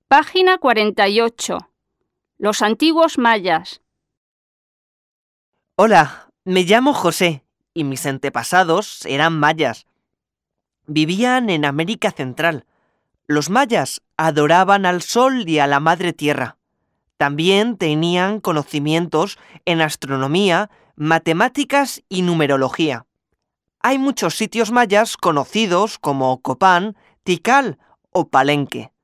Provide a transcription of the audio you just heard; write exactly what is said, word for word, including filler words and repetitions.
Página cuarenta y ocho. Los antiguos mayas. Hola, me llamo José y mis antepasados eran mayas. Vivían en América Central. Los mayas adoraban al sol y a la madre tierra. También tenían conocimientos en astronomía, matemáticas y numerología. Hay muchos sitios mayas conocidos como Copán, Tikal o Palenque.